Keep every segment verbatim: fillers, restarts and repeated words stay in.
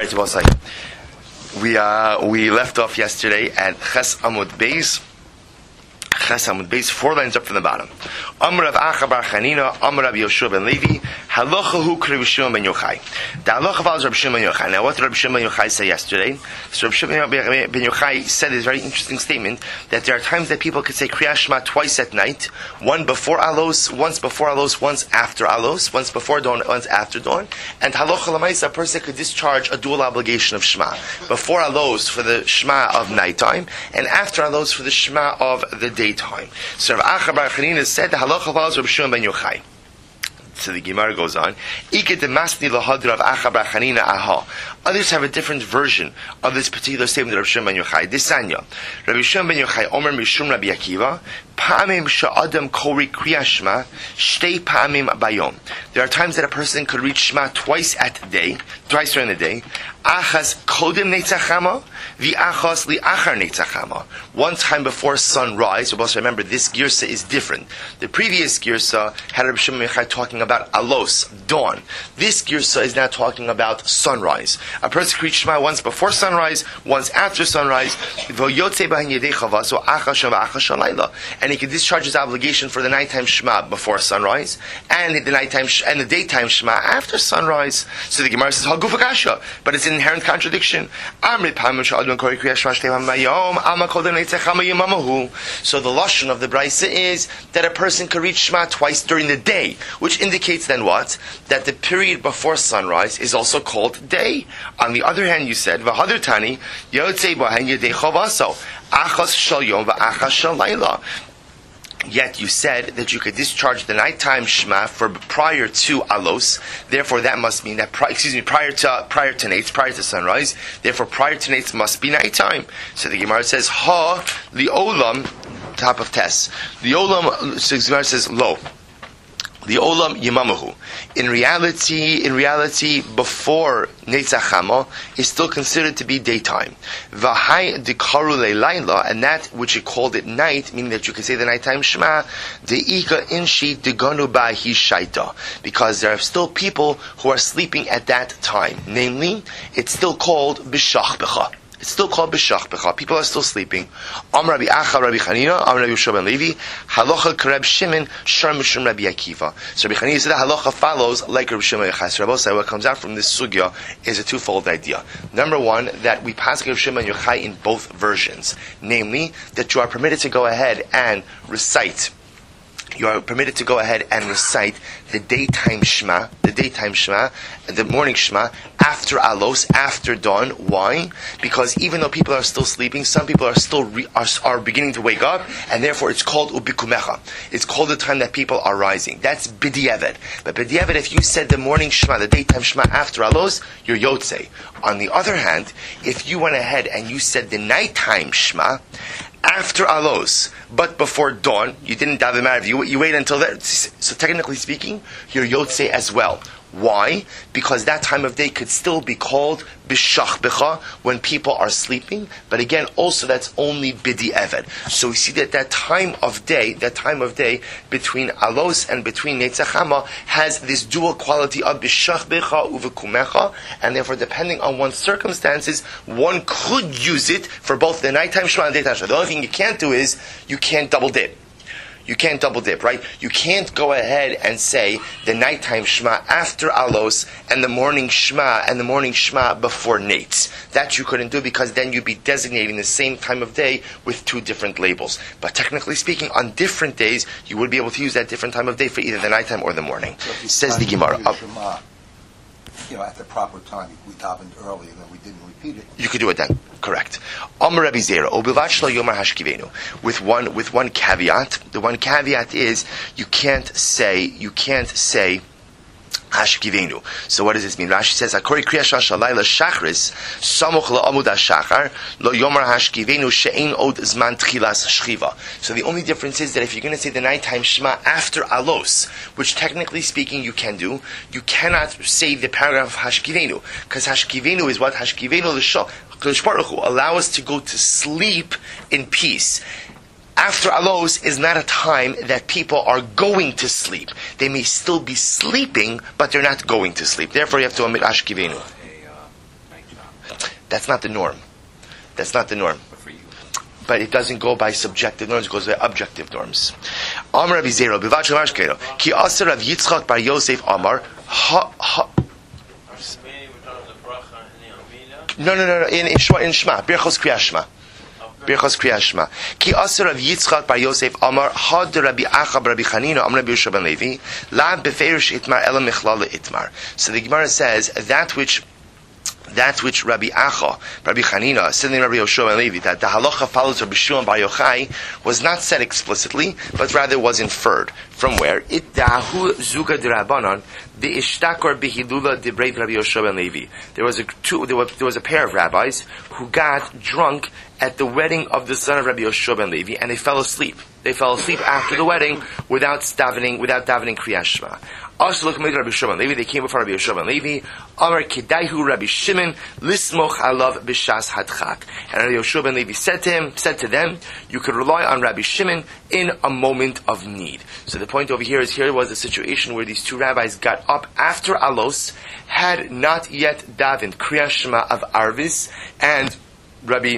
We uh, we left off yesterday at Ches Amud Beis. Ches Amud Beis, four lines up from the bottom. Amar Rav Acha bar Chanina, Amar Rav Yoshua ben Levi, Halacha hu Rav Shimon ben Yochai. The halacha follows Rav Shimon ben Yochai. Now, what did Rav Shimon ben Yochai say yesterday? So Rav Shimon ben Yochai said this very interesting statement that there are times that people could say Kriyas Shema twice at night, one before Alos, once before Alos, once after Alos, once before dawn, once after dawn. And halacha l'maisa, a person could discharge a dual obligation of Shema. Before Alos for the Shema of nighttime, and after Alos for the Shema of the daytime. So Rav Acha bar Chanina said the halacha follows Rav Shimon ben Yochai. So the Gemara goes on. Others have a different version of this particular statement of Rav Shimon ben Yochai. This Sanya, Rabbi Shimon ben Yochai Omer Mishum Rabbi Akiva, Pa'amim sha'adam kori kriyas Shema, shtei pa'amim bayom. There are times that a person could read Shema twice at the day, twice during the day. Achas kodim neitzachama, v'achas li'achar neitzachama. One time before sunrise. You also remember this girsa is different. The previous girsa had Rabbi Shimon ben Yochai talking about alos, dawn. This girsa is now talking about sunrise. A person could read Shema once before sunrise, once after sunrise, and he can discharge his obligation for the nighttime Shema before sunrise, and the nighttime and the daytime Shema after sunrise. So the Gemara says, "Hagufakasha," but it's an inherent contradiction. So the lashon of the Brisa is that a person can read Shema twice during the day, which indicates then what? That the period before sunrise is also called day. On the other hand, you said, "V'hadur tani yotzei b'hen yedei chavaso achas shel yom v'achas shel layla." Yet you said that you could discharge the nighttime Shema for prior to Alos. Therefore, that must mean that pri- excuse me prior to prior to Nates, prior to sunrise. Therefore, prior to Nates must be nighttime. So the Gemara says, "Ha liolam," top of Tess. The olam. So the Gemara says, "Lo." The olam yimamahu. In reality, in reality, before Neitzachama is still considered to be daytime. V'hai dikaru le'layla, and that which you called it night, meaning that you can say the nighttime Shema, de'ika inshi diganu ba'hi shaita, because there are still people who are sleeping at that time. Namely, it's still called b'shach b'cha. It's still called b'shach b'cha. People are still sleeping. Am Rabbi Acha Rabbi Chanina, Am Rabbi Yoshua ben Levi, halacha k'Reb Shimon, shar mishum Rabbi Akiva. So Rabbi Chanina said that halacha follows like Rabbi Shimon ben Yochai. So Rabbi said what comes out from this sugya is a twofold idea. Number one, that we pass Rabbi Shimon ben Yochai in both versions. Namely, that you are permitted to go ahead and recite You are permitted to go ahead and recite the daytime Shema, the daytime Shema, the morning Shema, after Alos, after dawn. Why? Because even though people are still sleeping, some people are still re, are, are beginning to wake up, and therefore it's called ubikumecha. It's called the time that people are rising. That's b'diavad. But b'diavad, if you said the morning Shema, the daytime Shema after Alos, you're yotzei. On the other hand, if you went ahead and you said the nighttime Shema after Alos, but before dawn, you didn't daven Ma'ariv, you, you wait until that. So technically speaking, you're yotzei as well. Why? Because that time of day could still be called b'shach b'cha, when people are sleeping, but again, also that's only b'di eved. So we see that that time of day, that time of day between Alos and between Neitzachama has this dual quality of b'shach b'cha uvekumecha, and therefore depending on one's circumstances, one could use it for both the nighttime Shema and daytime Shema. The only thing you can't do is, you can't double dip. You can't double dip, right? You can't go ahead and say the nighttime Shema after Alos and the morning Shema and the morning Shema before Nates. That you couldn't do, because then you'd be designating the same time of day with two different labels. But technically speaking, on different days, you would be able to use that different time of day for either the nighttime or the morning. So says the Gemara. Uh, Shema, you know, at the proper time, we davened early and then we didn't repeat it. You could do it then. Correct. Amar Rabbi Zera, Obilvat shelo yomar hashkivenu. With one, with one caveat. The one caveat is you can't say, you can't say hashkivenu. So what does this mean? Rashi says, Akori kriyas shalayla shachris, samuch la'amud hashachar, lo yomar hashkivenu she'ein od zman tchilas shchiva. So the only difference is that if you're going to say the nighttime Shema after Alos, which technically speaking you can do, you cannot say the paragraph of hashkivenu, because hashkivenu is what? Hashkivenu l'shol. Allow us to go to sleep in peace. After Alos is not a time that people are going to sleep. They may still be sleeping, but they're not going to sleep. Therefore, you have to omit Ashkivenu. That's not the norm. That's not the norm. But it doesn't go by subjective norms, it goes by objective norms. Amar Rabbi Zero, Bivat Shel Mashkero, Ki Aser Rav Yitzchak bar Yosef Amar, ha, ha. No, no, no, no, in, in, Shema, in Shema, Birchos Kriyas Shema. Birchos Kriyas Shema. Ki Aser Rav Yitzchak bar Yosef Amar, Had Rabbi Acha bar Rabbi Chanina, Amar Rabbi Yosef ben Levi, La Beferish Itmar, Ela Michlala Itmar. So the Gemara says, that which That which Rabbi Acha, Rabbi Chanina, said in Rabbi Yoshua ben Levi, that the halacha follows Rabbi Shimon bar Yochai, was not said explicitly, but rather was inferred. From where? Iddahu zuga d'Rabbanan, bi'ishtakor bihilula dibrei Rabbi Yoshua ben Levi. There was a two, there was, there was a pair of rabbis who got drunk at the wedding of the son of Rabbi Yoshua ben Levi, and they fell asleep. They fell asleep after the wedding without davening, without davening Kriyas Shema. Also, look at Rabbi Yoshua ben Levi. They came before Rabbi Yoshua ben Levi. Amar Kedaihu Rabbi Shimon lismoch alav b'shas hadchak. And Rabbi Yoshua ben Levi said to him, said to them, you could rely on Rabbi Shimon in a moment of need. So the point over here is, here was a situation where these two rabbis got up after Alos, had not yet davened Kriyas Shema of Arvis, and Rabbi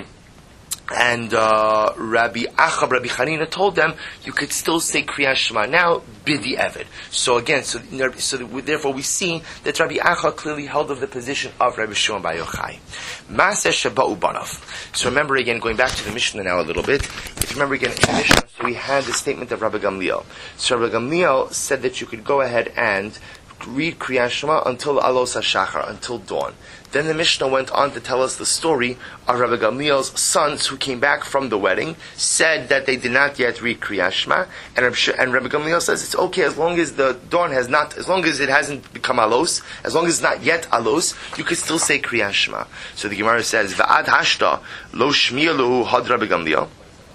And uh, Rabbi Achab, Rabbi Chanina told them you could still say Kriyas Shema now, bidi evid. So again, so, so therefore we see that Rabbi Achab clearly held of the position of Rabbi Shimon bar Yochai. Maaseh Shabbat Ubanav. So remember again, going back to the Mishnah now a little bit. If you remember again in the Mishnah, so we had the statement of Rabbi Gamliel. So Rabbi Gamliel said that you could go ahead and read Kriyas Shema until Alos HaShachar, until dawn. Then the Mishnah went on to tell us the story of Rabbi Gamliel's sons who came back from the wedding, said that they did not yet read Kriyas Shema, and Rabbi, and Rabbi Gamliel says it's okay as long as the dawn has not, as long as it hasn't become Alos, as long as it's not yet Alos, you could still say Kriyas Shema. So the Gemara says, Va'ad hashta lo shmiya luhu had Rabbi Gamliel.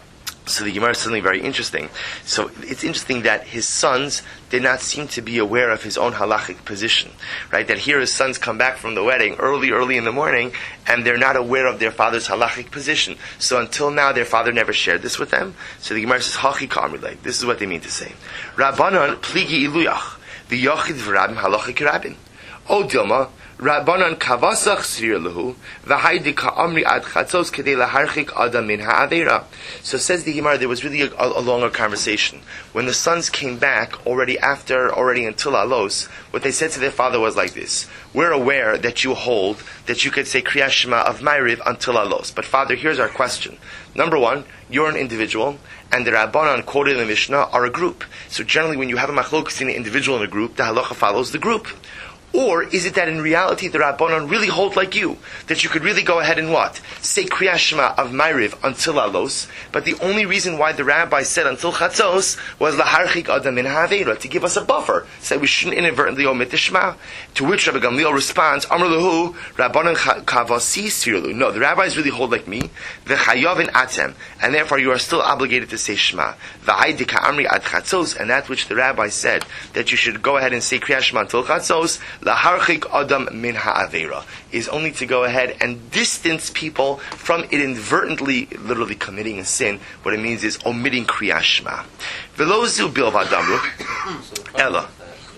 So the Gemara is suddenly very interesting. So it's interesting that his sons did not seem to be aware of his own halachic position, right? That here his sons come back from the wedding early, early in the morning, and they're not aware of their father's halachic position. So until now, their father never shared this with them. So the Gemara says, Hachi Kamrilei. This is what they mean to say. Rabbanon pligi iluyach, v'yochid v'rabim halachic rabin. O Dilma, Rabbanon kavasach sir lehu, v'haydi ka'amri ad chatzos kedei laharchik adam min ha'avera. So says the Gemara, there was really a, a longer conversation. When the sons came back, already after, already until Alos, what they said to their father was like this: we're aware that you hold that you could say Kriyas Shema of Ma'ariv until Alos. But father, here's our question. Number one, you're an individual, and the Rabbanan quoted in the Mishnah are a group. So generally when you have a machlokus in an individual in a group, the halacha follows the group. Or is it that in reality the Rabbanon really hold like you, that you could really go ahead and what? Say Kriyas Shema of Ma'ariv until Alos, but the only reason why the rabbi said until Chatzos was laharchik adam min ha'avera, to give us a buffer, say we shouldn't inadvertently omit the Shema. To which Rabbi Gamliel responds, Amar lehu, Rabbanon kavasi sirlu. No, the rabbis really hold like me, v'chayavin atem, and therefore you are still obligated to say Shema. V'haydi ka'amri ad Chatzos, and that which the rabbi said, that you should go ahead and say Kriyas Shema until Chatzos, laharchik adam min ha'avera, is only to go ahead and distance people from inadvertently, literally committing a sin. What it means is omitting Kriyas Shema. Velozu bilvad damru. Ella.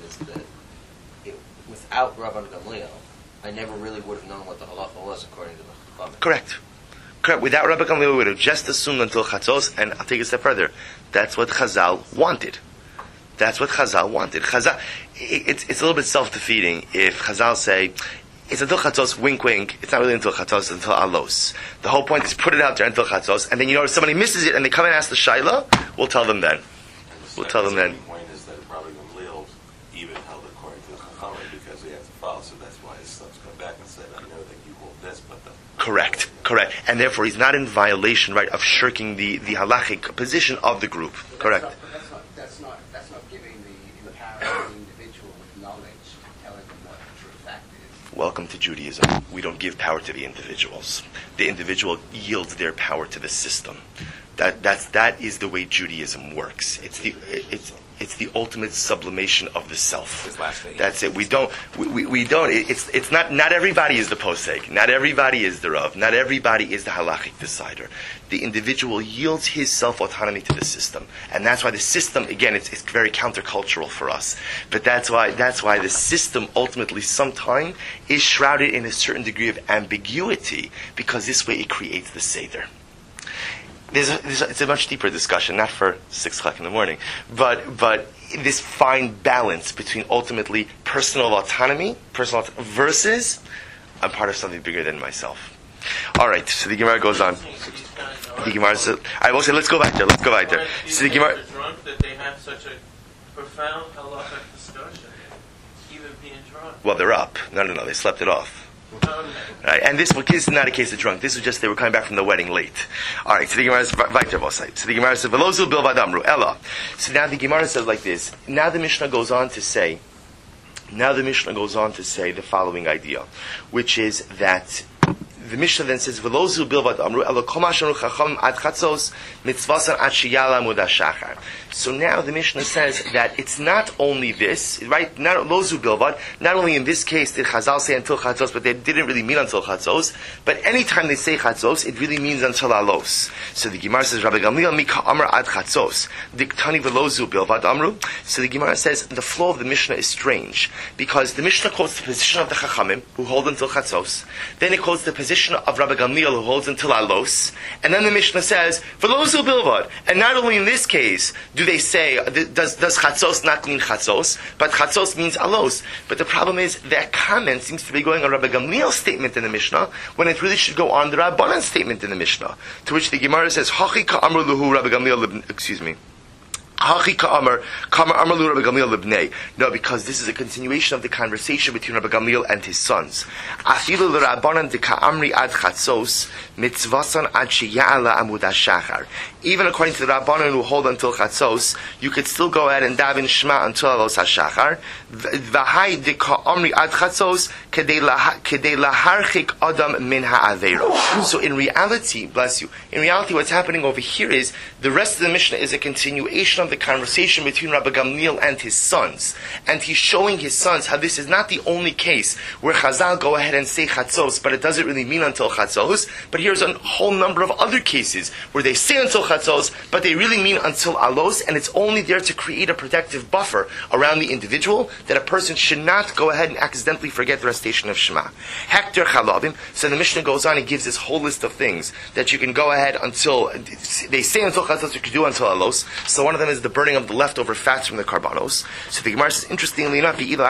Without Rabban Gamliel, I never really would have known what the halacha was according to the Chachamim. Correct. Correct. Without Rabban Gamliel, we would have just assumed until Chatzos, and I'll take it a step further. That's what Chazal wanted. That's what Chazal wanted. Chazal, it's, it's a little bit self-defeating if Chazal say, it's until Chatzos, wink wink, it's not really until Chatzos, it's until Alos. The whole point is put it out there until Chatzos, and then you know if somebody misses it and they come and ask the Shaila, we'll tell them then. We'll tell them then. The point is that probably Gamliel even held according to the Chachamim because he had to follow, so that's why his sons come back and said, I know that you hold this, but the... Correct, correct. And therefore he's not in violation, right, of shirking the, the halachic position of the group. Correct. Welcome to Judaism. We don't give power to the individuals. The individual yields their power to the system. That that's that is the way Judaism works. It's the it's It's the ultimate sublimation of the self. His last day. That's it. We don't. We, we, we don't. It, it's it's not. Not everybody is the posek. Not everybody is the rav. Not everybody is the halachic decider. The individual yields his self autonomy to the system, and that's why the system. Again, it's it's very countercultural for us. But that's why that's why the system ultimately, sometime, is shrouded in a certain degree of ambiguity, because this way it creates the seder. There's a, there's a, it's a much deeper discussion, not for six o'clock in the morning, but but this fine balance between ultimately personal autonomy, personal auto- versus I'm part of something bigger than myself. All right, so the Gemara goes on. The Gemara says, I will say, let's go back there. Let's go back there. So the Gemara. Drunk that they have such a profound halachic discussion, even being drunk. Well, they're up. No, no, no. They slept it off. Okay. Right, and this, this is not a case of drunk. This was just they were coming back from the wedding late. All right, so the Gemara says, so the Gemara says, "Velozu bilvad amru ella." So now the Gemara says like this. Now the Mishnah goes on to say, now the Mishnah goes on to say the following idea, which is that the Mishnah then says, "Velozu bilvad amru ella kol ma shenu chacham ad chatzos mitzvasan ad sheyala amud hashachar." So now the Mishnah says that it's not only this, right? Not lozu bilvad. Not only in this case did Chazal say until chatzos, but they didn't really mean until chatzos. But anytime they say chatzos, it really means until alos. So the Gemara says, "Rabbi Gamliel mika amar ad chatzos diktani velozu bilvad amru." So the Gemara says the flow of the Mishnah is strange, because the Mishnah quotes the position of the Chachamim who hold until chatzos. Then it quotes the position of Rabbi Gamliel who holds until alos, and then the Mishnah says velozu bilvad. And not only in this case do they say, does, does chatzos not mean chatzos, but chatzos means alos. But the problem is that comment seems to be going on Rabbi Gamliel's statement in the Mishnah, when it really should go on the Rabbanan statement in the Mishnah. To which the Gemara says, Hachi ka'amru luhu Rabbi Gamliel, excuse me, Hachi ka'amar, ka'amar amalu Rabbi Gamliel libnei. No, because this is a continuation of the conversation between Rabbi Gamliel and his sons. Afilu l'Rabbanan de ka'amri ad chatzos, mitzvasan ad sheya'ala amud hashachar. Even according to the Rabbanan who hold until chatzos, you could still go ahead and daven Shema until alos hashachar. V'hai de ka'amri ad chatzos, kedei laharchik adam min ha'avero. So in reality, bless you, in reality what's happening over here is, the rest of the Mishnah is a continuation of the conversation between Rabbi Gamliel and his sons. And he's showing his sons how this is not the only case where Chazal go ahead and say chatzos, but it doesn't really mean until chatzos. But here's a whole number of other cases where they say until chatzos, but they really mean until alos, and it's only there to create a protective buffer around the individual, that a person should not go ahead and accidentally forget the recitation of Shema. Hector chalavim. So the Mishnah goes on and gives this whole list of things that you can go ahead until, they say until chatzos, you can do until alos. So one of them is the burning of the leftover fats from the karbanos. So the Gemara says, interestingly enough, you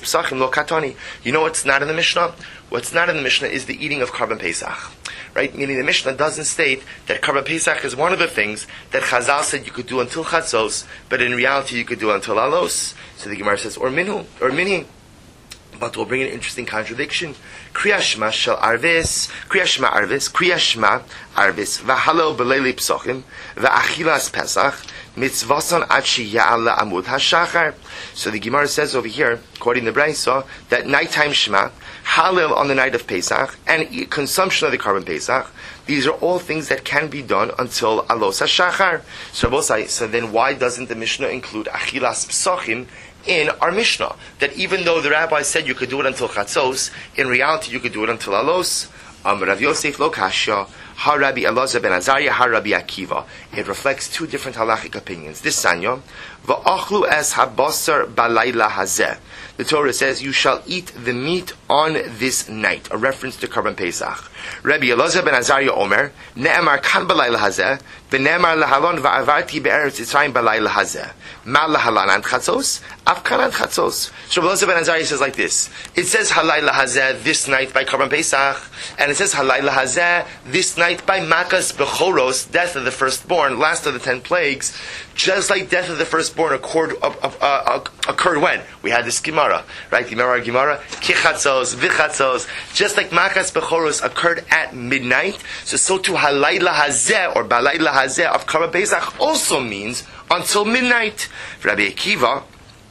know what's not in the Mishnah? What's not in the Mishnah is the eating of Karban Pesach. Right? Meaning the Mishnah doesn't state that Karban Pesach is one of the things that Chazal said you could do until Chatzos, but in reality you could do until Alos. So the Gemara says, or Minhu, or Minhi. But we'll bring an interesting contradiction. Kriya Shema shel Arvis, Kriya Shema Arvis, Kriya Shema Arvis, v'halel b'leili psochim, v'achilas Pesach, mitzvasan ad sheya'ala amud hashachar. So the Gemara says over here, according to Brayso, that nighttime Shema, Halil on the night of Pesach, and consumption of the Karban Pesach, these are all things that can be done until Alos HaShachar. So, so then why doesn't the Mishnah include Achilas Psochim in our Mishnah? That even though the rabbi said you could do it until Chatzos, in reality you could do it until Alos. Um, Rav Yosef lo kasha, ha Rabbi Elazar ben Azariah, ha Rabbi Akiva. It reflects two different halachic opinions. This sanyo, va'achlu es habasar balayla hazeh. The Torah says, you shall eat the meat on this night, a reference to Karban Pesach. Rabbi Elazar ben Azariah Omer, ne'emar kan balayla hazeh, v'ne'emar lahalon va'avarti be'eretz Yitzrayim balayla hazeh. Ma lahalan and chatzos, afkan and chatzos. So Rabbi Elazar ben Azariah says like this. It says halayla hazeh this night by Karban Pesach, and it says halayla hazeh this night by Makas Bechoros, death of the firstborn, last of the ten plagues. Just like death of the firstborn occurred, uh, uh, occurred when? We had this Gemara, right? The Gemara, Gemara, Kichatzos, Vichatzos. Just like Makas Bechoros occurred at midnight, so so too Halayla Hazeh, or Balayla Hazeh of Karban Pesach also means until midnight. Rabbi Akiva,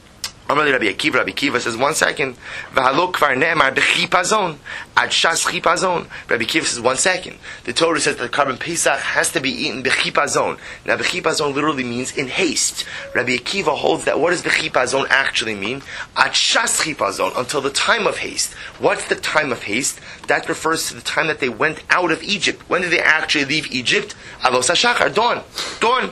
Amar Rabbi Akiva, Rabbi Akiva says, one second. V'halo kvar ne'emar b'chipazon. Ad shas chipazon. Rabbi Akiva says, one second. The Torah says that the Karban Pesach has to be eaten b'chipazon. Now, b'chipazon literally means in haste. Rabbi Akiva holds that what does b'chipazon actually mean? Ad shas chipazon, until the time of haste. What's the time of haste? That refers to the time that they went out of Egypt. When did they actually leave Egypt? Alos hashachar, dawn. Dawn.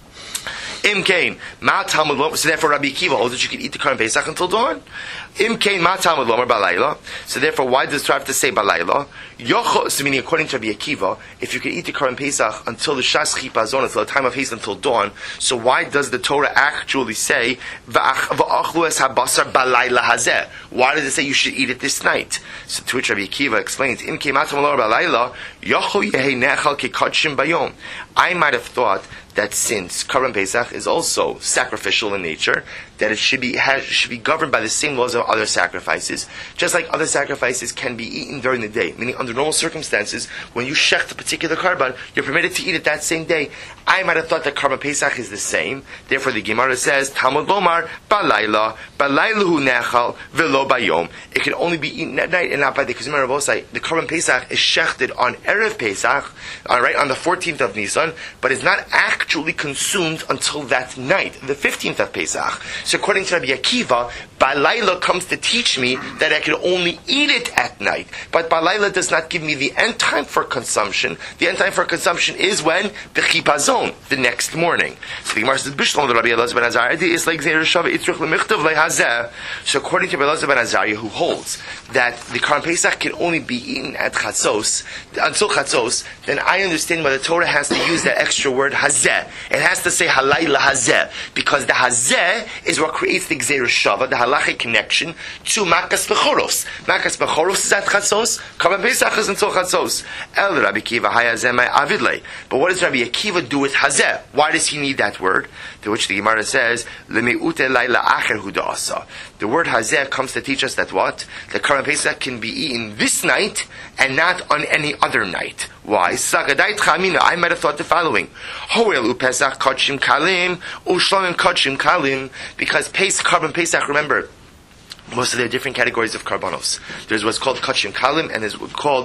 Im kain, ma Talmud lomer. So therefore, Rabbi Akiva holds that you can eat the Karban Pesach until dawn. Im kain, ma Talmud lomer balayla. So therefore, why does the Torah have to say balayla? Yocho, so meaning according to Rabbi Akiva, if you can eat the Karban Pesach until the Shas Chipazon, until the time of haste, until dawn, so why does the Torah actually say va'achlu es habasar balayla hazeh? Why does it say you should eat it this night? So to which Rabbi Akiva explains, Im kain, ma Talmud lomer balayla, yocho yehei nechal kekadshim bayom. I might have thought that since Karban Pesach is also sacrificial in nature, that it should be has, should be governed by the same laws of other sacrifices. Just like other sacrifices can be eaten during the day, meaning under normal circumstances, when you shecht a particular Karban, you're permitted to eat it that same day. I might have thought that Karban Pesach is the same. Therefore, the Gemara says, Talmud lomar balayla, balaylahu nechal velo bayom. It can only be eaten at night and not by the day. Because remember, the Karban Pesach is shechted on Erev Pesach, all right, on the fourteenth of Nisan, but it's not actually consumed until that night, the fifteenth of Pesach. So according to Rabbi Akiva, Balayla comes to teach me that I can only eat it at night. But Balayla does not give me the end time for consumption. The end time for consumption is when? B'chipazon, the next morning. So the Gemara says, Bishlam the Rabbi Elazar ben Azariah, is like Zeir Shava Yitzrich L'michtav Le'hazeh. So according to Rabbi Elazar ben Azariah, who holds that the Karban Pesach can only be eaten at Chatzos, until Chatzos, then I understand why the Torah has to use that extra word Hazeh. It has to say Halayla Hazeh, because the Hazeh is what creates the Gzeir Shava, the halachic connection to Makas Bechoros. Makas Bechoros is at Chatzos, Karban Pesach is until Chatzos. El Rabbi Akiva Hayazeh Avidlei. But what does Rabbi Akiva do with Hazeh? Why does he need that word? To which the Gemara says, Lemeute Laila Acher Hudasa. The word Hazeh comes to teach us that what? The Karban Pesach can be eaten this night and not on any other night. Why? Sagadait Chamina. I might have thought the following: Hoel Pesach Kodshim Kalim, Ushlamim Kodshim Kalim. Because Pesach, Karban Pesach, remember, most of their different categories of karbanos. There's what's called Kodshim Kalim, and there's what's called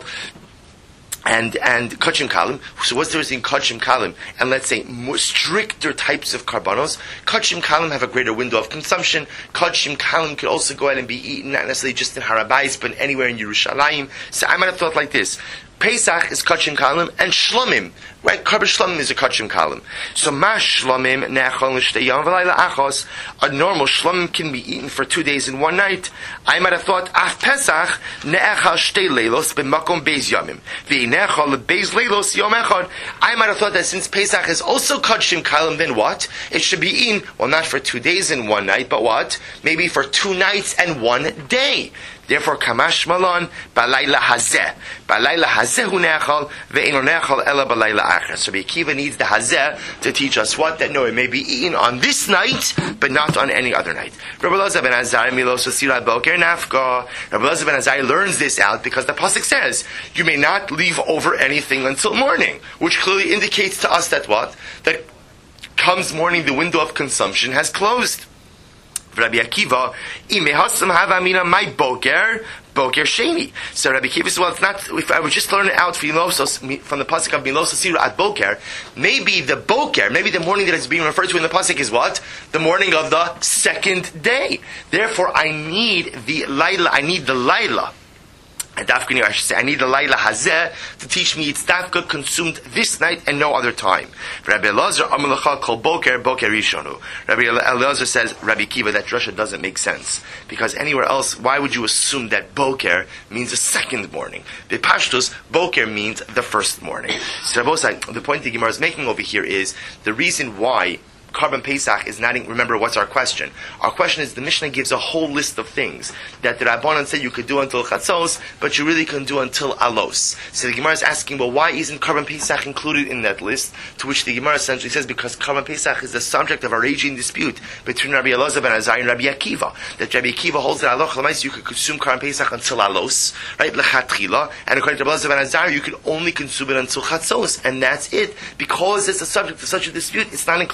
and and Kodshim Kalim. So what's the difference in Kodshim Kalim and let's say more stricter types of karbanos? Kodshim Kalim have a greater window of consumption. Kodshim Kalim could also go ahead and be eaten, not necessarily just in Harabais, but anywhere in Yerushalayim. So I might have thought like this: Pesach is Kodshim Kalim, and Shlomim, right? Karban Shlomim is a Kodshim Kalim. So Ma Shlomim Ne'achol L'shtei Yom V'layla Achos. A normal Shlomim can be eaten for two days and one night. I might have thought Af Pesach Ne'achal Shtei Leilos B'makom Beis Yomim V'Ne'achal Beis Leilos Yom Echad. I might have thought that since Pesach is also Kodshim Kalim, then what? It should be eaten, well, not for two days and one night, but what? Maybe for two nights and one day. Therefore, Kamash Malon, Balayla Hazeh. Balayla Hazeh hu ne'achal, ve'eno ne'achal ela balayla acher. So Rabbi Akiva needs the Hazeh to teach us what? That no, it may be eaten on this night, but not on any other night. Rabbi Elazar ben Azariah, Milos Asira Boker Nafka. Rabbi Elazar ben Azariah learns this out because the pasuk says, you may not leave over anything until morning, which clearly indicates to us that what? That comes morning, the window of consumption has closed. Rabbi Akiva, imehasam havamina my boker, boker sheni. So Rabbi Akiva says, well, it's not. If I would just learn it out from the pasuk of Milos Asira at boker, maybe the boker, maybe the morning that is being referred to in the pasuk is what? The morning of the second day. Therefore, I need the laila. I need the laila. And Dafka, I should say, I need the Laila Hazeh to teach me it's Dafka consumed this night and no other time. Rabbi Elazar, Amalacha Kol Boker, Boker Rishonu. Rabbi Elazar says, Rabbi Akiva, that drasha doesn't make sense. Because anywhere else, why would you assume that Boker means the second morning? The Pashtus, Boker means the first morning. So the point the Gemara is making over here is, the reason why Karban Pesach is not, remember what's our question? Our question is, the Mishnah gives a whole list of things that the Rabbanan said you could do until Chatzos, but you really can do until Alos. So the Gemara is asking, well, why isn't Karban Pesach included in that list? To which the Gemara essentially says, because Karban Pesach is the subject of a raging dispute between Rabbi Elazar ben Azariah and Rabbi Akiva. That Rabbi Akiva holds that Aloch Lamais, you could consume Karban Pesach until Alos, right? Lechatchila. And according to Rabbi Elazar ben Azariah, you could only consume it until Chatzos, and that's it. Because it's the subject of such a dispute, it's not included in our Mishnah.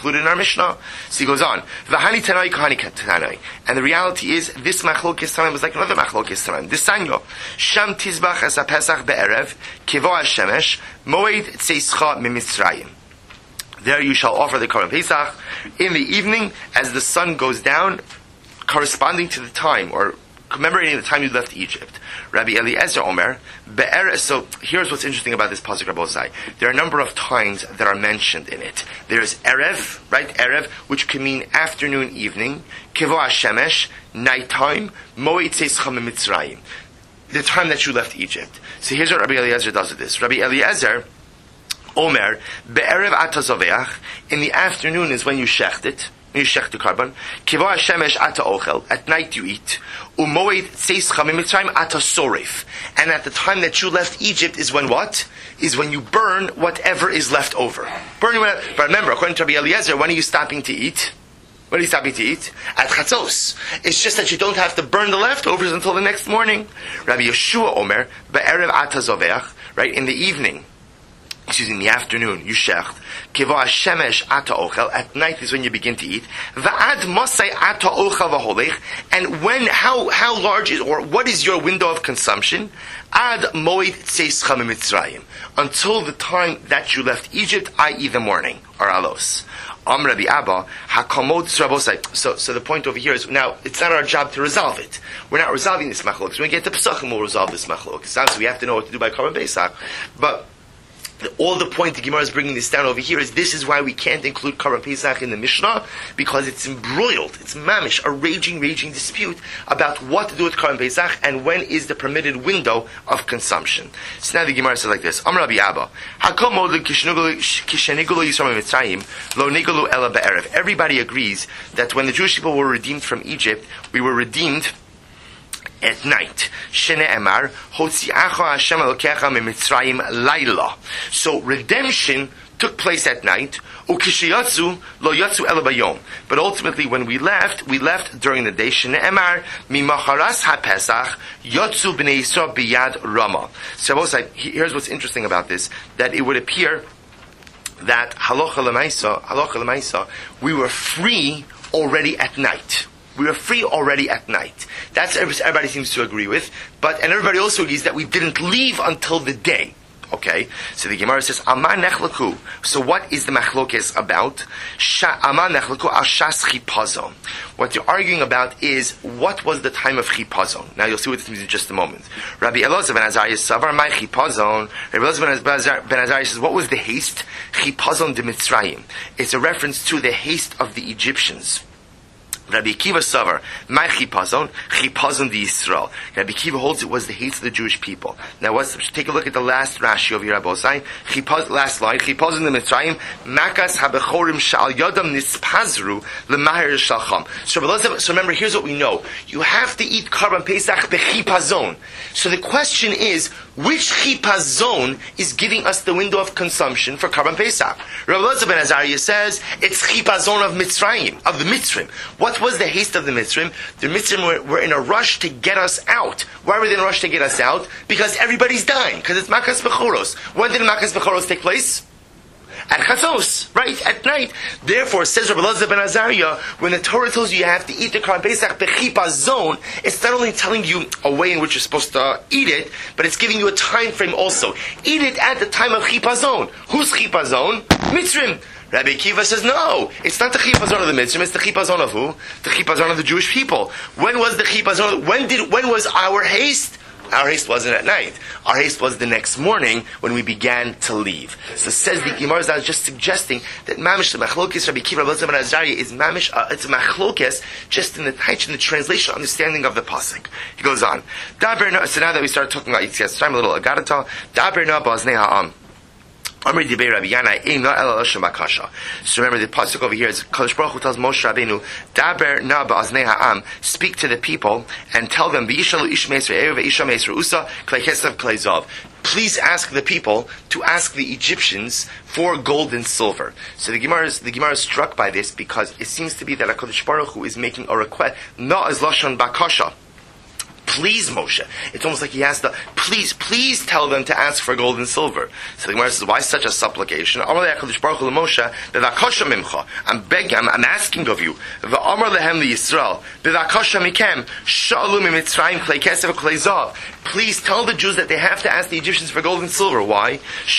Mishnah. So he goes on. V'hani tanai kahani tanai. And the reality is, this machlokes tanaim was like another machlokes tanaim. This sanyo. Sham tizbach as ha-pesach be'erev, kivo ha-shemesh, moed tzeischa mimitzrayim. There you shall offer the Korban Pesach in the evening as the sun goes down, corresponding to the time, or commemorating the time you left Egypt. Rabbi Eliezer Omer, Be'er, so here's what's interesting about this pasuk, Rabbi Ozai. There are a number of times that are mentioned in it. There's Erev, right? Erev, which can mean afternoon, evening. Kivo HaShemesh, nighttime. Moed Tzeischa Mitzrayim, the time that you left Egypt. So here's what Rabbi Eliezer does with this. Rabbi Eliezer Omer, Be'erev Atazoveach, in the afternoon is when you shecht it. You shech the carbon. Kivo hashemesh ata ochel. At night you eat. Umoed tzeischa mimitzrayim ata soref. And at the time that you left Egypt is when what? Is when you burn whatever is left over. Burn whatever. But remember, according to Rabbi Eliezer, when are you stopping to eat? When are you stopping to eat? At chatzos. It's just that you don't have to burn the leftovers until the next morning. Rabbi Yeshua Omer, be'erev ata zoveach. Right, in the evening. Excuse me, in the afternoon, you shecht. Kivo hashemesh ata ochel. At night is when you begin to eat. Va'ad mosai ata ochel v'holech. And when, how, how large is, or what is your window of consumption? Ad moed tzeischa mimitzrayim. Until the time that you left Egypt, that is the morning, or alos. Am Rabbi Abba, hakamod tzrabosai. So, so the point over here is, now, it's not our job to resolve it. We're not resolving this machlok. So when we get to Pesachim, we'll resolve this machlok. It sounds like we have to know what to do by Korban Pesach. But, all the point the Gemara is bringing this down over here is this is why we can't include Korban Pesach in the Mishnah, because it's embroiled, it's mamish, a raging, raging dispute about what to do with Korban Pesach and when is the permitted window of consumption. So now the Gemara says like this: Amar Rabbi Abba, Hakol mod kishenigulu Yisrael mitzrayim lo nigulu ela be'erev. Everybody agrees that when the Jewish people were redeemed from Egypt, we were redeemed at night. Shene Emar, Hotziacha Hashem Elokecha miMitzrayim Laila. So redemption took place at night. Ukishiyatsu lo yatsu ela bayom. But ultimately, when we left, we left during the day. Shene Emar mimacharas haPesach yatsu bnei Yisrael biyad Rama. So here's what's interesting about this: that it would appear that halacha lemaisa, halacha lemaisa, we were free already at night. We were free already at night. That's everybody seems to agree with. But and everybody also agrees that we didn't leave until the day. Okay, so the Gemara says, "Aman nechlaku." So what is the machlokes about? Aman nechlaku al shas chipazon. What you're arguing about is what was the time of chipazon. Now you'll see what this means in just a moment. Rabbi Elazar ben Azariah savar my chipazon. Rabbi Elazar ben Azariah says, what was the haste? Chipazon de Mitzrayim. It's a reference to the haste of the Egyptians. Rabbi Akiva Savar, my chipazon, chipazon di Yisrael. Rabbi Akiva holds it was the haste of the Jewish people. Now, let's take a look at the last Rashi of Rabbi Osai. Last line, chipazon di Mitzrayim, makas habechorim shal yodam nispazru lemahir shalcham. So, so remember, here's what we know: you have to eat Korban Pesach bechipazon. So the question is, which chipazon is giving us the window of consumption for Korban Pesach? Rabbi Elazar ben Azariah says it's chipazon of Mitzrayim, of the Mitzrim. What was the haste of the Mitzrim? The Mitzrim were, were in a rush to get us out. Why were they in a rush to get us out? Because everybody's dying. Because it's Makas Bechoros. When did Makas Bechoros take place? At Chatzos, right? At night. Therefore, says Rabbi Elazar ben Azariah, when the Torah tells you you have to eat the Korban Pesach bechipazon, it's not only telling you a way in which you're supposed to eat it, but it's giving you a time frame also. Eat it at the time of chipazon. Who's chipazon? Mitzrim. Rabbi Akiva says, no, it's not the chipazon of the Mitzrim, it's the chipazon of who? The chipazon of the Jewish people. When was the chipazon? When did, when was our haste? Our haste wasn't at night. Our haste was the next morning when we began to leave. So says the Gemara is just suggesting that mamish, the machlokes, Rabbi Akiva, Rabbi Elazar ben Azariah is mamish, uh, it's a machlokes just in the taich, in the translation, understanding of the pasuk. He goes on. So now that we start talking about Yitzias Mitzrayim, a little agadata, Daber na ba'aznei ha'am. So remember the pasuk over here is Kadosh Baruch Hu tells Moshe Rabbeinu, Daber na ba'aznei ha'am, speak to the people and tell them, V'yishalu ish meisra erev v'isha meisra usa klei kesef klei zav. Please ask the people to ask the Egyptians for gold and silver. So the Gemara is, the Gemara is struck by this because it seems to be that HaKadosh Baruch Hu is making a request, not as lashon bakasha. please Moshe. It's almost like he has to, please, please tell them to ask for gold and silver. So the Gemara says, why such a supplication? I'm begging, I'm, I'm asking of you. Please tell the Jews that they have to ask the Egyptians for gold and silver. Why?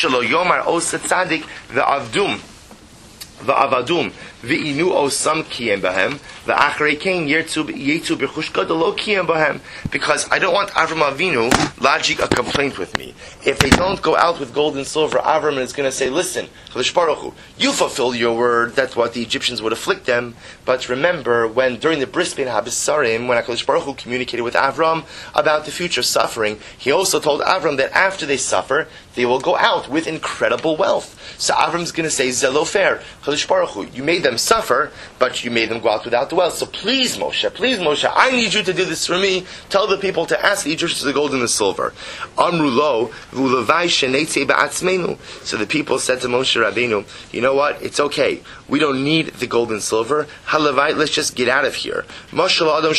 Va'avadum v'inu osam kiyem bahem va'achrei kein yirtzu yitzu b'chush gadol lo kiyem bahem. Because I don't want Avram Avinu lodging a complaint with me. If they don't go out with gold and silver, Avram is going to say, "Listen, Kadosh Baruch Hu, you fulfill your word. That's what the Egyptians would afflict them." But remember, when during the bris bein habesarim, when Kadosh Baruch Hu communicated with Avram about the future suffering, he also told Avram that after they suffer, they will go out with incredible wealth. So Avram's going to say, "Zelo fair, Kadosh Baruch Hu, you made them suffer, but you made them go out without the wealth. So please, Moshe, please, Moshe, I need you to do this for me. Tell the people to ask the Egyptians the gold and the silver." Amru lo v'ulavai sheneitzei ba'atzmeinu. So the people said to Moshe Rabbeinu, "You know what? It's okay. We don't need the gold and silver. Halavai, let's just get out of here." This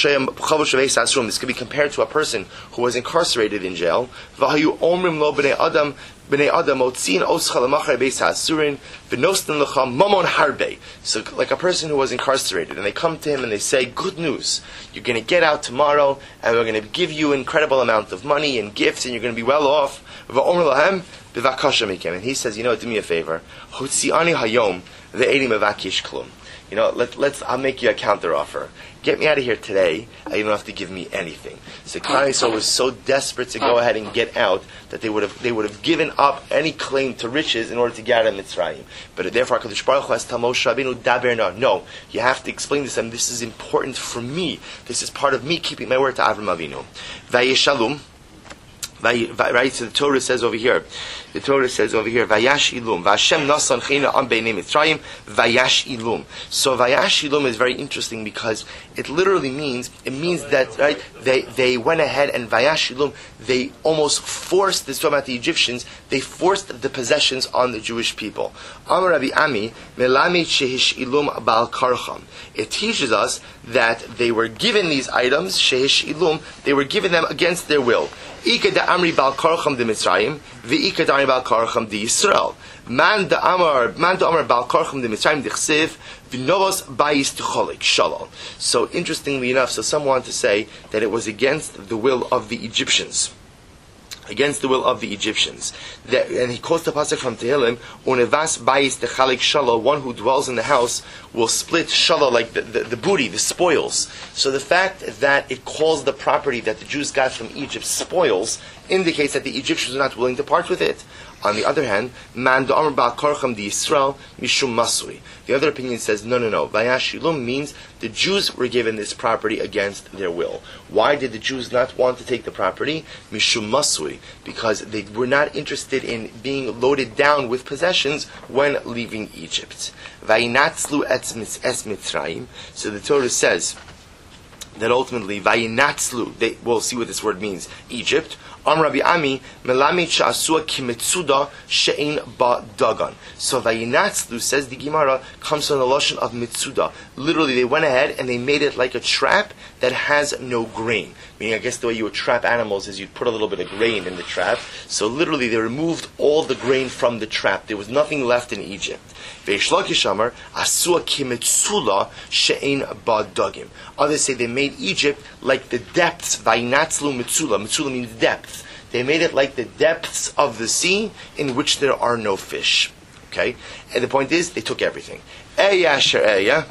could be compared to a person who was incarcerated in jail. V'hayu omrim lo b'nei adam. B'nei Adam otzin oscha lamachar beis ha'asurin v'nostin lecha mamon harbe. So, like a person who was incarcerated, and they come to him and they say, "Good news! You're going to get out tomorrow, and we're going to give you an incredible amount of money and gifts, and you're going to be well off." V'omer lahem b'vakasha mikem. And he says, "You know what? Do me a favor. Hotziani hayom ve'edim mevakish klum. You know, let, let's. I'll make you a counter offer. Get me out of here today, and you don't have to give me anything." So Klal Yisrael was so desperate to go ahead and get out that they would have they would have given up any claim to riches in order to get out of Mitzrayim. But therefore, HaKadosh Baruch Hu has to tell Moshe Rabbeinu, "Daber na." No, you have to explain this, and this is important for me. This is part of me keeping my word to Avram Avinu. Vayeshalom. Right, so the Torah says over here, the Torah says over here, Vayash Ilum, Vashem Nasan China Am Beinei Mitzrayim, Vayash Ilum. So Vayash Ilum is very interesting because it literally means, it means that, right, they, they went ahead and Vayash Ilum, they almost forced, this is talking about the Egyptians, they forced the possessions on the Jewish people. Amar Rabbi Ami, Melamed Shehish Ilum Bal Karcham. It teaches us that they were given these items, Shehish Ilum, they were given them against their will. Ika da amri bal karcham de Mitzrayim, ve'ika da amri bal karcham de Yisrael. Man da amar, man da amar bal karcham de Mitzrayim dechsev, v'novos bayis tucholik, shalom. So interestingly enough, so some want to say that it was against the will of the Egyptians. Against the will of the Egyptians. That, and he quotes the pasuk from Tehillim, "Unevas bayis techalik shalom." One who dwells in the house will split shalom, like the, the, the booty, the spoils. So the fact that it calls the property that the Jews got from Egypt spoils indicates that the Egyptians are not willing to part with it. On the other hand, man do amar ba'al karcham di Yisrael mishum masui. The other opinion says, no, no, no. Vayash Ilum means the Jews were given this property against their will. Why did the Jews not want to take the property? Mishum masui. Because they were not interested in being loaded down with possessions when leaving Egypt. Vayinatzlu es Mitzrayim. So the Torah says that ultimately, Vayinatzlu, they, we'll see what this word means, Egypt. Am Rabbi Ami, Melamid Sha'asua Kimetsuda She'in Ba Dagan. So Vayinatzlu, says the Gemara, comes from the lashon of Mitsuda. Literally, they went ahead and they made it like a trap that has no grain. Meaning, I guess the way you would trap animals is you'd put a little bit of grain in the trap. So literally, they removed all the grain from the trap. There was nothing left in Egypt. Veish Lakish Amar, Asua Kimetsula She'in Ba Dagim. Others say they made Egypt like the depths. Vayinatzlu Mitsula. Mitsula means depths. They made it like the depths of the sea in which there are no fish. Okay? And the point is, they took everything. Eya she'eya.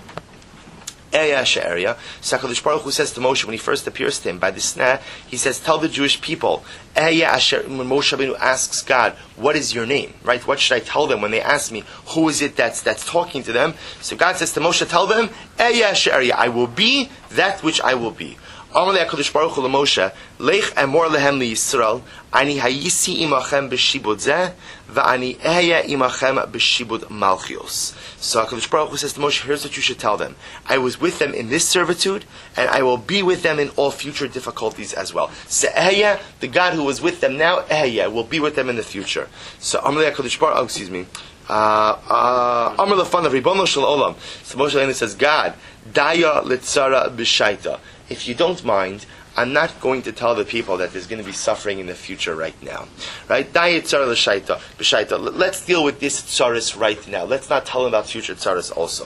Eya she'eya. So HaKadosh Baruch Hu says to Moshe, when he first appears to him by the snare, he says, tell the Jewish people, Eya asher, when Moshe Rabbeinu asks God, what is your name? Right? What should I tell them when they ask me, who is it that's that's talking to them? So God says to Moshe, tell them, Eya she'eya. I will be that which I will be. Amalei HaKadosh Baruch Hu LaMoshe, Lech emor lehem liYisrael, ani hayisi imachem b'shibud zeh, v'ani eheya imachem b'shibud malchios. So HaKadosh Baruch Hu says to Moshe, here's what you should tell them. I was with them in this servitude, and I will be with them in all future difficulties as well. So eheya, the God who was with them now, eheya, will be with them in the future. So Amalei HaKadosh Baruch Hu, oh, excuse me, Uh, uh, Amar Lefan of Ribono Shel Olam. So Moshe Rabbeinu says, God, Daya Litzara B'Shaita. If you don't mind, I'm not going to tell the people that there's going to be suffering in the future right now. Right? Let's deal with this tsaris right now. Let's not tell them about future tsaris also.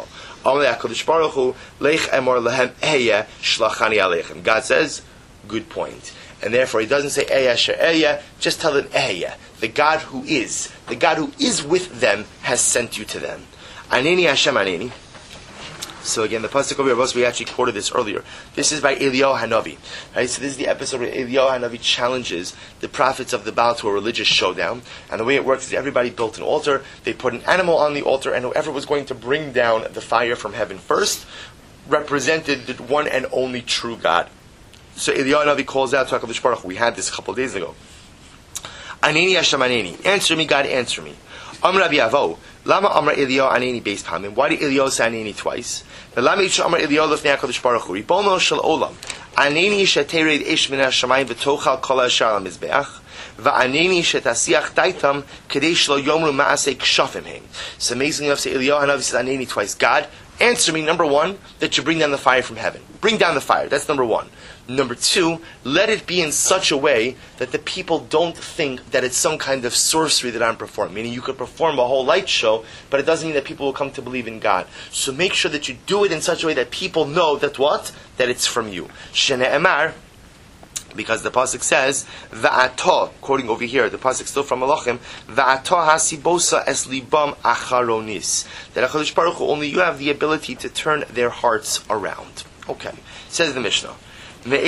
God says, good point. And therefore he doesn't say Eya Sher Eya, just tell them Eya. The God who is, the God who is with them has sent you to them. Aneni Hashem Aneni. So again, the pasuk over here, we actually quoted this earlier. This is by Eliyahu Hanavi. Right? So this is the episode where Eliyahu Hanavi challenges the prophets of the Baal to a religious showdown. And the way it works is everybody built an altar, they put an animal on the altar, and whoever was going to bring down the fire from heaven first represented the one and only true God. So Eliyahu Hanavi calls out to HaKadosh Baruch Hu. We had this a couple of days ago. Aneni Hashem Aneni. Answer me, God, answer me. Amr Rabbi Avo. Lama Amr Eliyahu Aneni based Pamim. Why did Eliyahu say Aneni twice? Lama Yisha Amr Eliyahu Lefnei HaKadosh Baruch Hu. Ribono Shel Olam. Aneni shetered ish min hashamayim v'tochal kol ha'ashar al mizbeach. Va'aneni shetasiach daitam kedei shlo yomru ma'asei kshafim heim. It's amazing enough to say Eliyahu Hanavi says Aneni twice. God, answer me, number one, that you bring down the fire from heaven. Bring down the fire. That's number one. Number two, let it be in such a way that the people don't think that it's some kind of sorcery that I'm performing. Meaning you could perform a whole light show, but it doesn't mean that people will come to believe in God. So make sure that you do it in such a way that people know that what? That it's from you. Shene'emar, because the pasuk says, Va'ato, quoting over here, the pasuk still from Malachim, Va'ato hasibosa es libam acharonis. That HaKadosh Baruch Hu, only you have the ability to turn their hearts around. Okay, says the Mishnah. Now,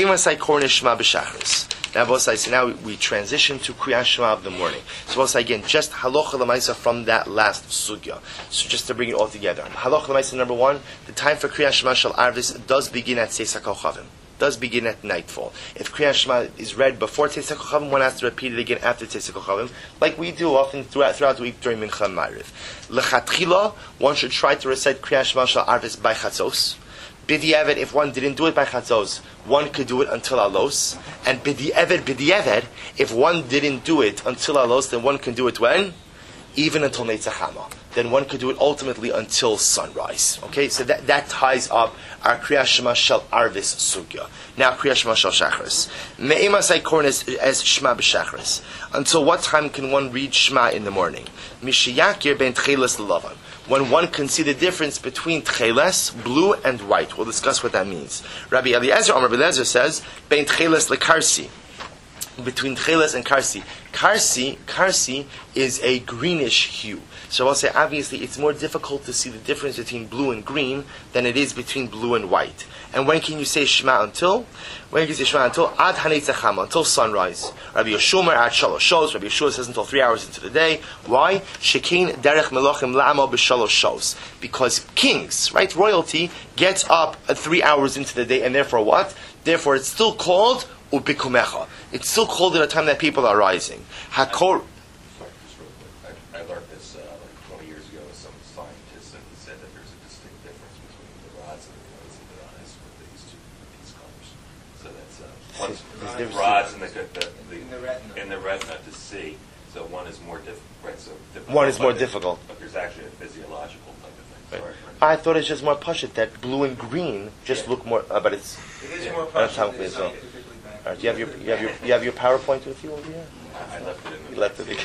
both so now we transition to Kriyas Shema of the morning. So, both again, just halacha l'maisa from that last sugya. So, just to bring it all together. Halacha l'maisa number one: the time for Kriyas Shema shel Arvis does begin at Tzeis HaKochavim. Does begin at nightfall. If Kriyas Shema is read before Tzeis HaKochavim, one has to repeat it again after Tzeis HaKochavim, like we do often throughout, throughout the week during Mincha and Ma'ariv. L'chatchila, one should try to recite Kriyas Shema shel Arvis by Chatzos. B'di'evet, if one didn't do it by Chatzos, one could do it until Alos. And B'di'evet, B'di'evet, if one didn't do it until Alos, then one can do it when? Even until Neitzachama. Then one could do it ultimately until sunrise. Okay, so that, that ties up our Kriyas Shema Shel Arvis Sugya. Now Kriyas Shema Shel Shachris. Me'ema Saikorn as Shema B'Shachris. Until what time can one read Shema in the morning? Mishiyakir ben Tcheles L'Lavan. When one can see the difference between tcheles, blue, and white. We'll discuss what that means. Rabbi Eliezer, Amar Eliezer says, bein tcheles lekarsi. Between tcheles and karsi. Karsi, karsi is a greenish hue. So I'll say, obviously, it's more difficult to see the difference between blue and green than it is between blue and white. And when can you say Shema until? When can you say Shema until? Ad Haneitzachama, until sunrise. Rabbi Yeshua at Shalosh Shos. Rabbi Yeshua says until three hours into the day. Why? Shekin derech melochim la'amo b'shalosh shos. Because kings, right, royalty, gets up at three hours into the day, and therefore what? Therefore it's still called ubikumecha. It's still called at a time that people are rising. Hakor. Sorry, just real quick. I, I learned this uh, like twenty years ago with some scientists, and he said that there's a distinct difference between the rods and the nodes and the eyes with these two these colors. So that's uh, one's the rods and the, the, the, In the retina. in the retina to see. So one is more difficult. Right, so difficult, One is more but difficult. But there's actually a physiological type of thing. Sorry. I thought it's just more pashut that blue and green just Yeah. look more, uh, but it's. It is Yeah. more That's how popular it is, than though. scientifically backed. All right, you have your you have your you have your PowerPoint with you over here. I left it in the You left it.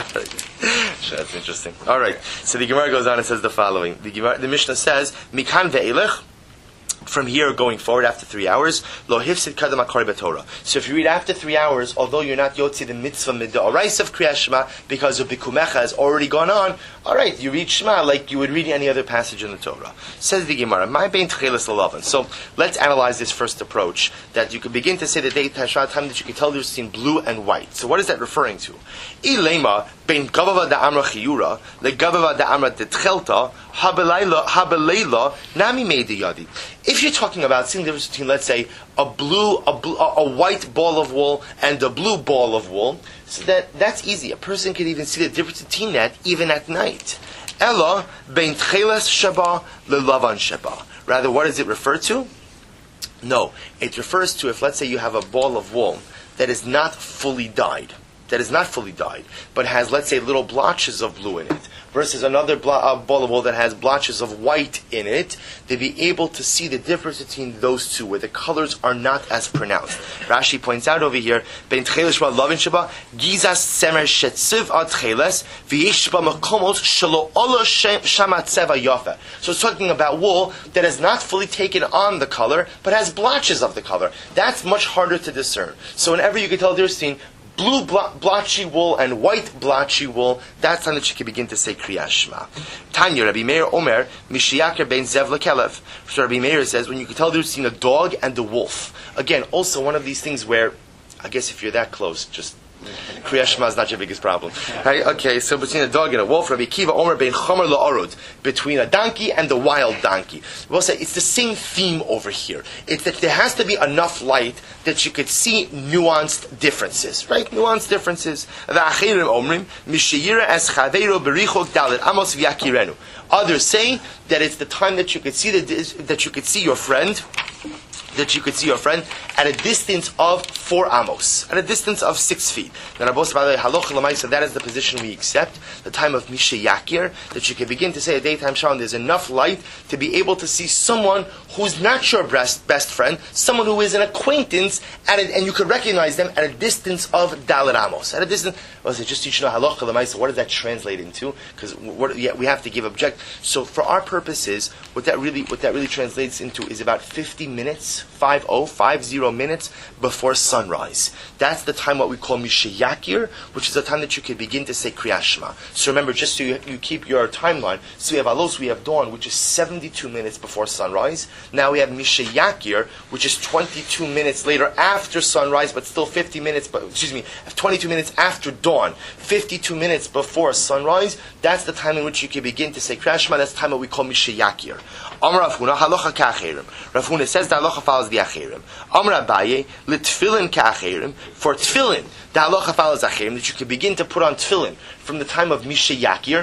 Sure, that's interesting. All right. So the Gemara goes on and says the following: the Gemara, the Mishnah says, "Mikan ve'elech." From here going forward after three hours, lo hifsid kadam akari b'Torah. So if you read after three hours, although you're not yotzi the mitzvah mid'orais of Kriyas Shema because of bikumecha has already gone on, all right, you read Shema like you would read any other passage in the Torah. Says the Gemara, my bein tcheles l'lavan. So let's analyze this first approach that you could begin to say the day Tashra time that you can tell the difference between blue and white. So what is that referring to? Ilema bein gavava da amra chiyura le gavava da amra detchelta habelayla habelayla nami meidi yadi. If you're talking about seeing the difference between, let's say, a blue, a, blue, a white ball of wool and a blue ball of wool, so that that's easy. A person can even see the difference between that even at night. Ella bein tcheles sheba lelavan sheba. Rather, what does it refer to? No, it refers to if, let's say, you have a ball of wool that is not fully dyed. That is not fully dyed, but has, let's say, little blotches of blue in it. versus another blo- uh, ball of wool that has blotches of white in it, to be able to see the difference between those two, where the colors are not as pronounced. Rashi points out over here, Ben Tcheles Shba Lavin Shba, Gizas Semer Shetziv Ad Tcheles, V'yesh Ba Makomot Shelo Ola Shama Tzeva Yafa. So it's talking about wool that has not fully taken on the color, but has blotches of the color. That's much harder to discern. So whenever you can tell there's seen blue blo- blotchy wool and white blotchy wool, that's time that you can begin to say Kriyas Shema. Tanya, Rabbi Meir Omer, Mishiyaker ben Zev lekelev. So Rabbi Meir says, when you can tell there's seen a dog and a wolf. Again, also one of these things where, I guess if you're that close, just Kriyas Shema is not your biggest problem. Right? Okay, so between a dog and a wolf, Rabbi Kiva Omer ben Chomer la'orod, between a donkey and a wild donkey. We'll say it's the same theme over here. It's that there has to be enough light that you could see nuanced differences, right? Nuanced differences. V'achirim omrim, mishayira es chaveiro berichok dalet amos v'yakirenu. Others say that it's the time that you could see the, that you could see your friend, that you could see your friend at a distance of four amos, at a distance of six feet. Now, that is the position we accept, the time of Misha Yakir, that you can begin to say a daytime shower and there's enough light to be able to see someone who's not your best, best friend, someone who is an acquaintance, at a, and you could recognize them at a distance of Dalet amos. At a distance, well, so just teach you know halacha l'maisa. What does that translate into? Because yeah, we have to give object. So for our purposes, what that really what that really translates into is about fifty minutes, five oh, five zero minutes before sunrise. That's the time what we call Mishayakir, which is the time that you can begin to say Kriyas Shema. So remember, just so you, you keep your timeline, so we have Alos, we have dawn, which is seventy-two minutes before sunrise. Now we have Mishayakir, which is twenty-two minutes later after sunrise, but still fifty minutes, but excuse me, twenty-two minutes after dawn, fifty-two minutes before sunrise. That's the time in which you can begin to say Kriyas Shema. That's the time what we call Mishayakir. Amar Rav Huna, halacha ka'acherim. Rav Huna says the halacha follows the acherim. Amar Abaye, l'tfilin ka'acherim. For tfilin, the halacha follows acherim, that you can begin to put on tfilin from the time of Mishayakir.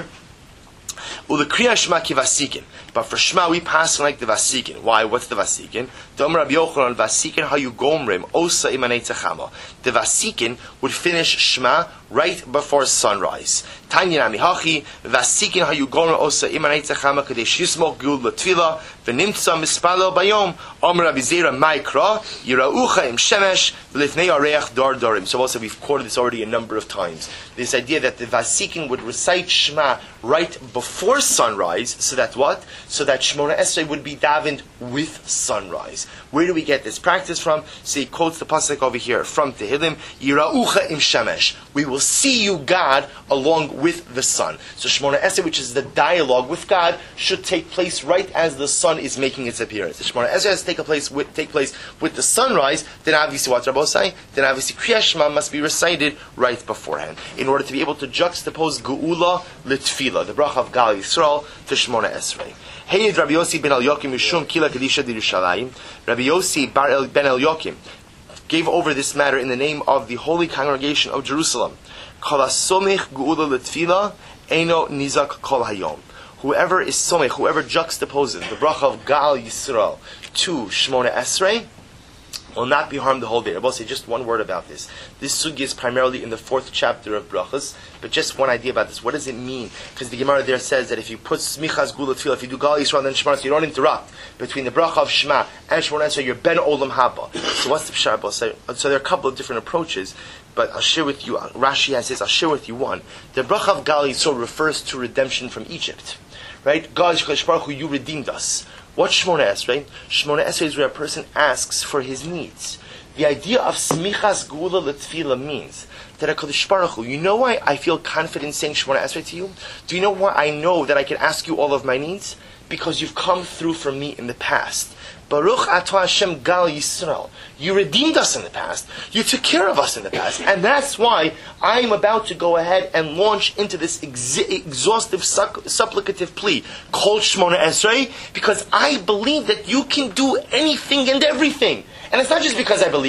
U'lekriyas Shema kivasikin. But for Shema, we pass like the Vasikin. Why? What's the Vasikin? The Omer Rabbi Yochanan, Vasikin hayu gomrim osa imanei tzachama. The Vasikin would finish Shema right before sunrise. Tanya nami hachi, Vasikin hayu gomrim osa imanei tzachama kadesh yismok gul l'tfila v'nimtza mispalo bayom. Omer Rabbi Zera ma'ikra yiraucha im shemesh v'lifnei areach dar darim. So also we've quoted this already a number of times. This idea that the Vasikin would recite Shema right before sunrise, so that what? So that Shmona Esrei would be davened with sunrise. Where do we get this practice from? So he quotes the pasuk over here from Tehillim, Yiraucha im shemesh. We will see you, God, along with the sun. So Shmona Esrei, which is the dialogue with God, should take place right as the sun is making its appearance. If Shmona Esrei has to take, a place with, take place with the sunrise, then obviously what Rabbi say? Then obviously Kriyas Shema must be recited right beforehand, in order to be able to juxtapose Geula L'Tfila, the bracha of Gal Yisrael, to Shmona Esrei. Hey, Rabbi Yossi ben Elyokim Mishum Kila Kedisha D'Yerushalayim. Rabbi Yossi ben Elyokim gave over this matter in the name of the Holy Congregation of Jerusalem. Kol hasomich geula l'tfila eino nizak kol hayom. Whoever is somech, whoever juxtaposes the bracha of Gal Yisrael to Shmona Esrei, will not be harmed the whole day. I will say just one word about this. This sugi is primarily in the fourth chapter of Brachas, but just one idea about this. What does it mean? Because the Gemara there says that if you put smichas gula tefillah, if you do Gal Yisrael and then Shema, so you don't interrupt between the bracha of Shema and Shmona Esrei, you're ben olam haba. So what's the pshat? So, so there are a couple of different approaches, but I'll share with you. Rashi has this. I'll share with you one. The bracha of Gal Yisrael refers to redemption from Egypt, right? God Baruch Hu, you redeemed us. What's Shmona Esrei? Shmona Esrei is where a person asks for his needs. The idea of smichas gula l'tfila means that HaKadosh Baruch Hu, you know why I feel confident saying Shmona Esrei to you? Do you know why I know that I can ask you all of my needs? Because you've come through for me in the past. Baruch atah Hashem Gal Yisrael. You redeemed us in the past. You took care of us in the past. And that's why I am about to go ahead and launch into this ex- exhaustive suck- supplicative plea called Shmona Esrei, because I believe that you can do anything and everything. And it's not just because I believe.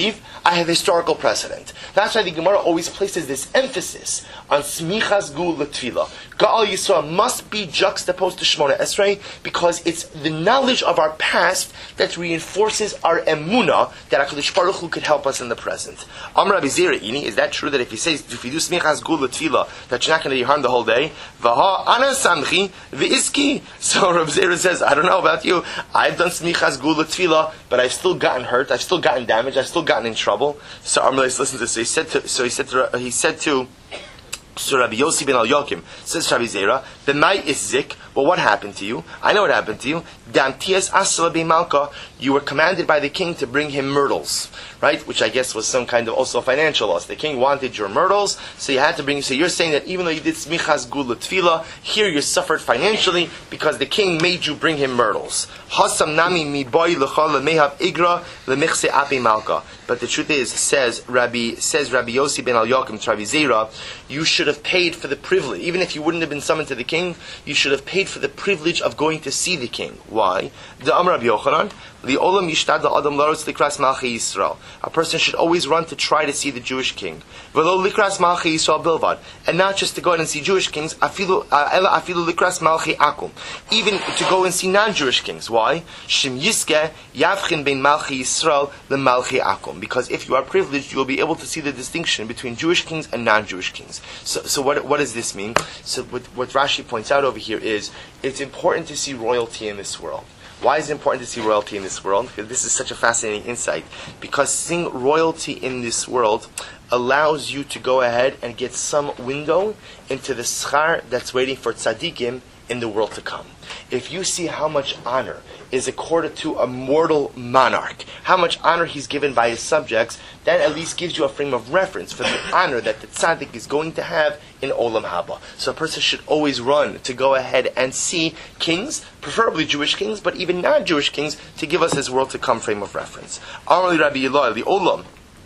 I have historical precedent. That's why the Gemara always places this emphasis on smichas gul l'tfila. Ga'al Yisrael must be juxtaposed to Shmona Esrei because it's the knowledge of our past that reinforces our emunah that HaKadosh Baruch Hu could help us in the present. Amar Rabbi Zera Ini, is that true that if he says, if you do smichas gul l'tfila, that you're not going to be harmed the whole day? Vaha ana samchi v'iski. So Rabbi Zera says, I don't know about you. I've done smichas gul l'tfila, but I've still gotten hurt. I've still gotten damaged. I've still gotten in trouble. So Amar listen to this. So he said to, so he said to, he said to, So Rabbi Yossi ben Al-Yokim says Rabbi Zera, the night is zik. Well, what happened to you? I know what happened to you. Damtias asla be malka. You were commanded by the king to bring him myrtles, right? Which I guess was some kind of also financial loss. The king wanted your myrtles, so you had to bring. So you're saying that even though you did smichas gula tefila, here you suffered financially because the king made you bring him myrtles. Hasam nami mi boy lechal lemehav igra lemichse api malka. But the truth is, says Rabbi says Rabbi Yossi ben Al-Yokim to Rabbi Zera, you should have paid for the privilege. Even if you wouldn't have been summoned to the king, you should have paid for the privilege of going to see the king. Why? The Amar Rabbi Yochanan, the Olam Yishtad Adam Laros Likras Malchi Yisrael. A person should always run to try to see the Jewish king. Velo Likras Malchi Yisrael Bilvad, and not just to go out and see Jewish kings. Afilu Ela Afilu Likras Malchi Akum, even to go and see non-Jewish kings. Why? Shim Yiske Yavchin Ben Malchi Yisrael Le Malchi Akum. Because if you are privileged, you will be able to see the distinction between Jewish kings and non-Jewish kings. So, so what what does this mean? So what, what Rashi points out over here is it's important to see royalty in this world. Why is it important to see royalty in this world? Because this is such a fascinating insight. Because seeing royalty in this world allows you to go ahead and get some window into the schar that's waiting for tzaddikim in the world to come. If you see how much honor is accorded to a mortal monarch, how much honor he's given by his subjects, that at least gives you a frame of reference for the honor that the tzaddik is going to have in Olam Haba. So a person should always run to go ahead and see kings, preferably Jewish kings, but even non-Jewish kings, to give us his world to come frame of reference. Amar Rabbi Eloi, the Olam,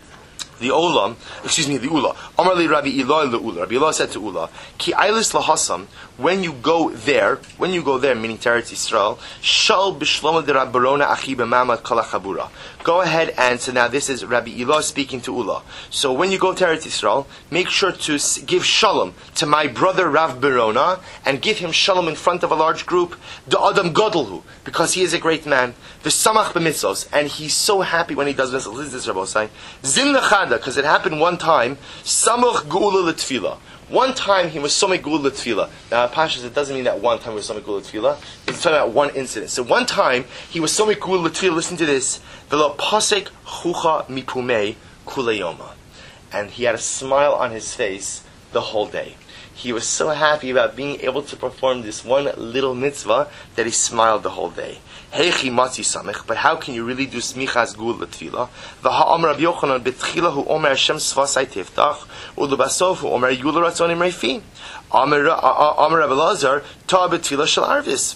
the Olam, excuse me, the Ula. Amar li Rabbi Eloi the Ula. Rabbi Eloi said to Ula, Ki ailis lahasam, when you go there, when you go there, meaning to Eretz Yisrael, shal b'shlomo de Rabbarona achi b'mamad kalachabura. Go ahead and, so now this is Rabbi Eloi speaking to Ula. So when you go to Eretz Yisrael, make sure to give shalom to my brother Rav Barona, and give him shalom in front of a large group, the Adam Godolhu, because he is a great man, the Samach b'mitzvos, and he's so happy when he does mitzvos. This is Rabbosai. Zin lechada, because it happened one time, Samach Geula l'tfila. One time he was Somei Geula l'tfila. Now, Pashas, it doesn't mean that one time he was Somei Geula l'tfila. It's talking about one incident. So one time he was Somei Geula l'tfila. Listen to this. V'lo pasek chucha mipumei kulayoma. And he had a smile on his face the whole day. He was so happy about being able to perform this one little mitzvah that he smiled the whole day. Heichi matzi samech, but how can you really do smichas gul l'tfila? V'ha'amar Rabbi Yochanan b'tchila hu omer Hashem svasai tiftach, u'l'basov hu omer yul ratzonim reifi. Amar Rabbi Lazar ta b'tfila shel arvis.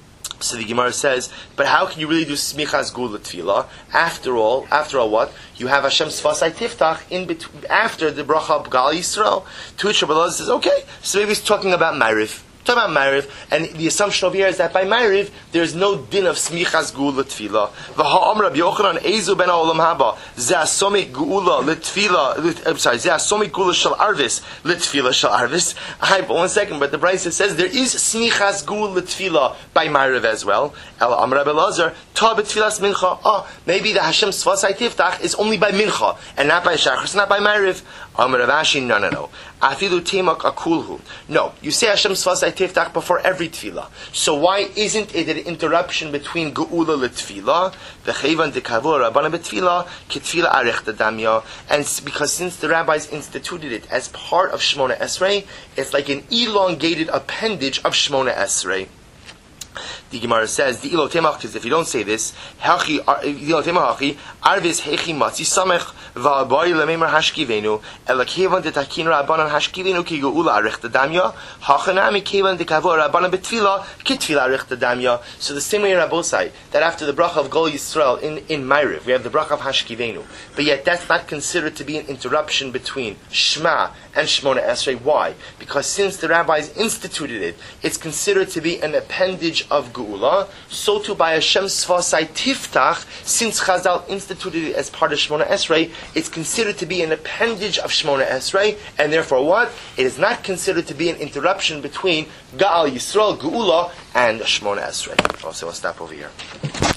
So the Gemara says, but how can you really do smichas gul l'tfila? After all, after all, what you have Hashem svasai tiftach in between after the bracha of Gal Yisrael. To which Rabbi Lazar says, okay, so maybe he's talking about Ma'ariv. Talking about Ma'ariv, and the assumption over here is that by Ma'ariv there's no din of smichas geula tefila. V'ha'am Rabbi Yochanan ezu ben ha'olam haba ze asomik geula l'tefila. I'm sorry, ze asomik geula shel arvis l'tefila shel arvis. Hi, but one second, but the Brisa says there is smichas geula tefila by Ma'ariv as well. El Amar Rabbi Lazar ta b'tefilas mincha. Ah, maybe the Hashem svasai tiftach is only by mincha and not by shachris, not by Ma'ariv. Amar Rav Ashi, no, no, no. Afilu temak akulhu. No, you say Hashem svasai tiftach before every tefillah. So why isn't it an interruption between geula l'tefillah, v'cheivan dekavur rabbanan betefillah, ketefillah arech damya, and because since the rabbis instituted it as part of Shmona Esrei, it's like an elongated appendage of Shmona Esrei. The Gemara says the ilo temach, because if you don't say this, hachi ilo temach hachi arvis hechi matzi samech va'abai lemeimer hashkivenu elakevan detakin rabbanan hashkivenu ki geula arech damya hachanami kevan dekavur rabbanan betfila kitfila arech damya. So the same way in Rabbosai that after the bracha of Gol Yisrael in in Ma'ariv we have the bracha of hashkivenu, but yet that's not considered to be an interruption between Shema and Shmona Esrei. Why? Because since the rabbis instituted it, it's considered to be an appendage of Geula. So too by Hashem svasai tiftach, since Chazal instituted it as part of Shmona Esrei, it's considered to be an appendage of Shmona Esrei, and therefore what? It is not considered to be an interruption between Ga'al Yisrael, Geula, and Shmona Esrei. Also, I'll stop over here.